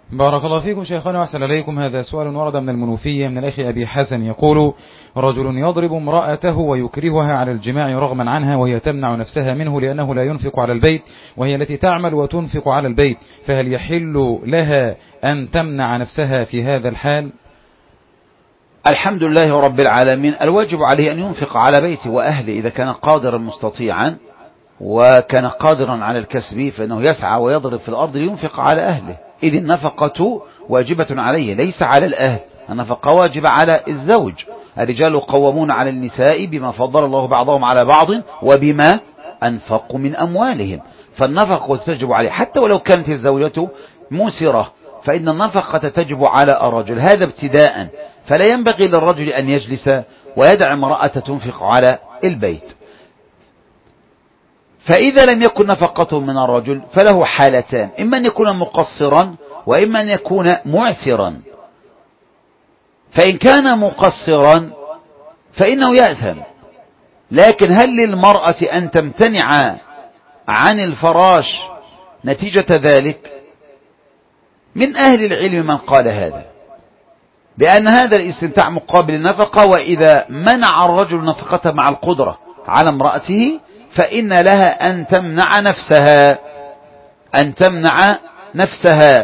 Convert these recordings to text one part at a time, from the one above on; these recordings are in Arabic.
بارك الله فيكم شيخنا وأحسن إليكم. هذا سؤال ورد من المنوفية من الأخ أبي حسن يقول: رجل يضرب امرأته ويكرهها على الجماع رغما عنها وهي تمنع نفسها منه لأنه لا ينفق على البيت وهي التي تعمل وتنفق على البيت، فهل يحل لها أن تمنع نفسها في هذا الحال؟ الحمد لله رب العالمين. الواجب عليه أن ينفق على بيته وأهله إذا كان قادرا مستطيعا وكان قادرا على الكسب، فإنه يسعى ويضرب في الأرض لينفق على أهله، إذ النفقة واجبة عليه ليس على الأهل، النفقة واجبة على الزوج. الرجال قوامون على النساء بما فضل الله بعضهم على بعض وبما أنفقوا من أموالهم، فالنفقة تجب عليه حتى ولو كانت الزوجة موسرة، فإن النفقة تجب على الرجل، هذا ابتداء. فلا ينبغي للرجل أن يجلس ويدع امرأة تنفق على البيت. فإذا لم يكن نفقته من الرجل فله حالتان: إما أن يكون مقصرا وإما أن يكون معسرا. فإن كان مقصرا فإنه يأثم، لكن هل للمرأة أن تمتنع عن الفراش نتيجة ذلك؟ من أهل العلم من قال هذا، بأن هذا الاستمتاع مقابل النفقة، وإذا منع الرجل نفقته مع القدرة على امرأته فإن لها أن تمنع نفسها.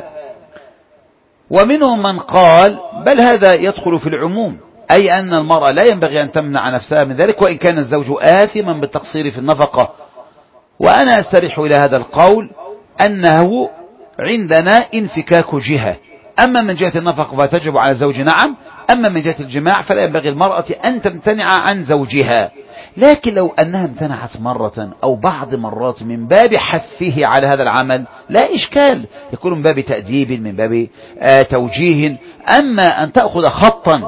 ومنهم من قال بل هذا يدخل في العموم، أي أن المرأة لا ينبغي أن تمنع نفسها من ذلك وإن كان الزوج آثما بالتقصير في النفقة. وأنا أستريح إلى هذا القول أنه عندنا انفكاك جهة، أما من جهة النفقة فتجب على الزوج نعم، أما من جهة الجماع فلا ينبغي المرأة أن تمتنع عن زوجها. لكن لو أنها امتنعت مرة أو بعض مرات من باب حثه على هذا العمل لا إشكال، يكون من باب تأديب، من باب توجيه. أما أن تأخذ خطا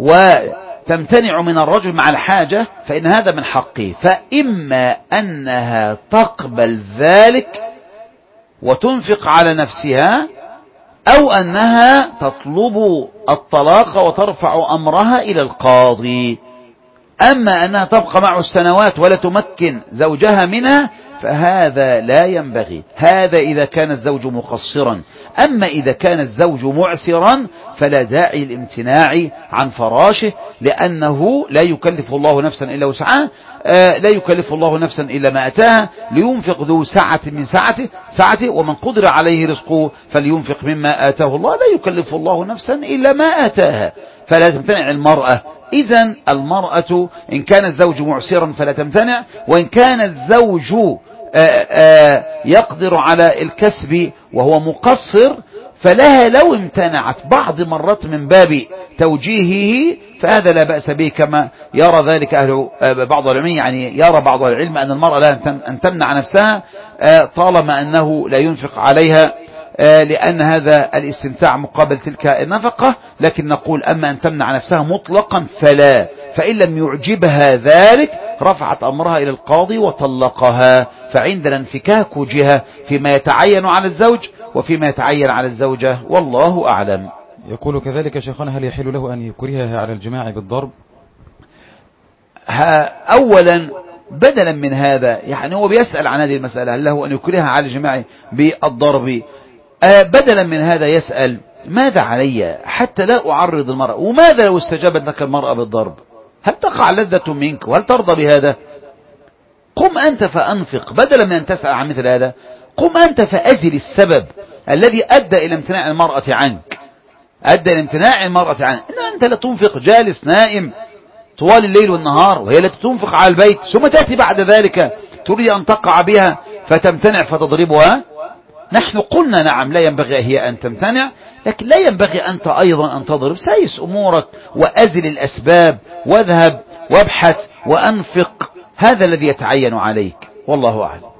وتمتنع من الرجل مع الحاجة فإن هذا من حقه، فإما أنها تقبل ذلك وتنفق على نفسها، أو أنها تطلب الطلاق وترفع أمرها إلى القاضي. أما أنها تبقى معه السنوات ولا تمكن زوجها منها فهذا لا ينبغي، هذا إذا كان الزوج مقصرا. أما إذا كان الزوج معسرا فلا داعي الامتناع عن فراشه، لأنه لا يكلف الله نفسا إلا وسعها، لا يكلف الله نفسا إلا ما أتاها، لينفق ذو سعة من سعته ومن قدر عليه رزقه فلينفق مما آتاه الله، لا يكلف الله نفسا إلا ما آتاها، فلا تمتنع المرأة. إذن المرأة إن كان الزوج معسرا فلا تمتنع، وإن كان الزوج يقدر على الكسب وهو مقصر فلها لو امتنعت بعض مرات من باب توجيهه فهذا لا بأس به، كما يرى ذلك بعض العلماء، يعني يرى بعض العلم أن المرأة لا أن تمنع نفسها طالما أنه لا ينفق عليها، لأن هذا الاستمتاع مقابل تلك النفقة. لكن نقول أما أن تمنع نفسها مطلقا فلا، فإن لم يعجبها ذلك رفعت أمرها إلى القاضي وطلقها، فعندنا انفكاك جهة فيما يتعين على الزوج وفيما يتعين على الزوجة، والله أعلم. يقول كذلك شيخنا: هل يحل له أن يكرهها على الجماع بالضرب؟ أولا بدلا من هذا، يعني هو بيسأل عن هذه المسألة، هل له أن يكرهها على الجماع بالضرب؟ بدلا من هذا يسأل ماذا علي حتى لا أعرض المرأة، وماذا لو استجابت لك المرأة بالضرب؟ هل تقع لذة منك وهل ترضى بهذا؟ قم أنت فأنفق، بدلا من أن تسأل عن مثل هذا قم أنت فأزل السبب الذي أدى إلى امتناع المرأة عنك، إن أنت لا تنفق، جالس نائم طوال الليل والنهار وهي التي تنفق على البيت، ثم تأتي بعد ذلك تريد أن تقع بها فتمتنع فتضربها. نحن قلنا نعم لا ينبغي هي أن تمتنع، لكن لا ينبغي أنت أيضا أن تضرب. سايس أمورك وأزل الأسباب واذهب وابحث وأنفق، هذا الذي يتعين عليك، والله أعلم.